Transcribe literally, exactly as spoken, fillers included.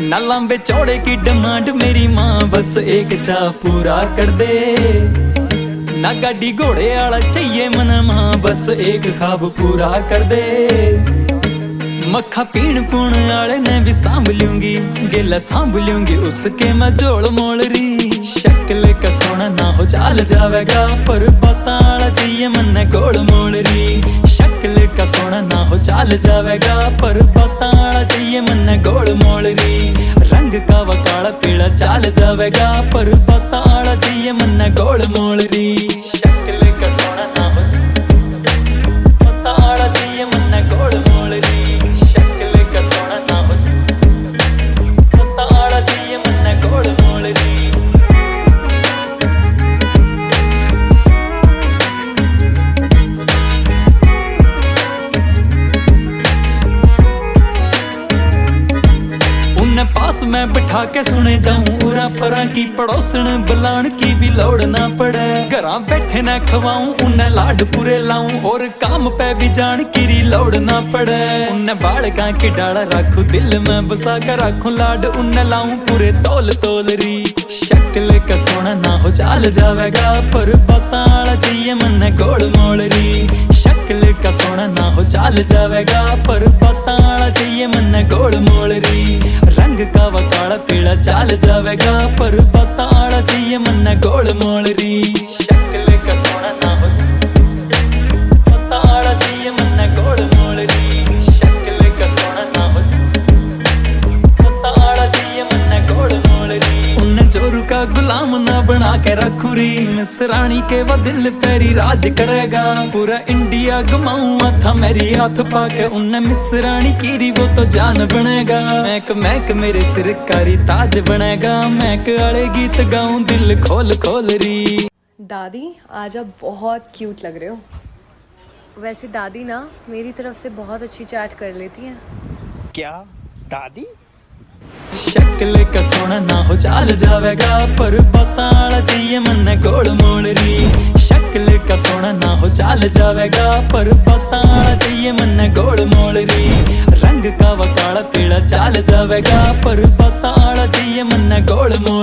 ना लंबे चौड़े की डिमांड मेरी माँ बस एक चाह पूरा कर दे। ना गाड़ी घोड़े वाला चाहिए मन माँ बस एक ख्वाब पूरा कर दे। मक्खा पीण पूण वाले ने भी सांभ लूंगी, गिला सांभ लूंगी उसके मैं जोड़ मोड़ री। शक्ल का सोना ना हो चाल जावेगा पर बताना चाहिए मन गोड़ मोड़ री। शक्ल का सोना ना हो चाल जावेगा पर बताना चाहिए मन गोड़ मोड़ री। रंग का व काला पीला चाल जावेगा पर बताना चाहिए मन गोड़ मोड़ री। शक्ल का सोना ना हो बताना चाहिए मन गोड़ मोड़ री। शक्ल का सोना ना हो बताना चाहिए मन गोड़ मोड़ री। पास मैं बिठा के सुने जाऊं उरा परा की पड़ोसन बुलान की भी लोड़ ना पड़े। घरा बैठे ना खवाऊं उन्हें लाड पूरे लाऊं और काम पे भी जान की लोड़ ना पड़े। उन्हें बाड़का की डाला रखूं दिल में बसा कर रखूं लाड उन्हें लाऊं पूरे तोल तोल री। शक्ल का सोना ना हो चाल जावेगा पर बताना चाहिए मन गोड़ मोड़ री। शक्ल का सोना ना हो चाल जावेगा पर बताना चाहिए मन गोड़ मोड़ री। रंग का व काला पीला चाल जावेगा पर बताना चाहिए मन गोड़ मोड़ री। शक्ल का सोना ना हो बताना चाहिए मन गोड़ मोड़ री। शक्ल का सोना ना हो बताना चाहिए मन गोड़ मोड़ री। उन्हें जोरू का गुलाम ना बना के रखू री। मिस रानी के वो दिल पैरी राज करेगा पूरा इंडिया घुमाऊं था मेरी हाथ पाके। उन्हें मिस रानी की री वो तो जान बनेगा। मैक मैक मेरे सिर कारी ताज बनेगा। मैक वाले गीत गाऊं दिल खोल खोल री। दादी आज आप बहुत क्यूट लग रहे हो। वैसे दादी ना मेरी तरफ से बहुत अच्छी चैट कर लेती हैं। क्या दादी? शक्ल का सोना ना हो चाल जावेगा पर बताना चाहिए मन गोड़ मोड़ री। शक्ल का सोना ना हो चाल जावेगा पर बताना चाहिए मन गोड़ मोड़ री। रंग का व काला पीला चाल जावेगा पर बताना चाहिए मन गोड़ मोड़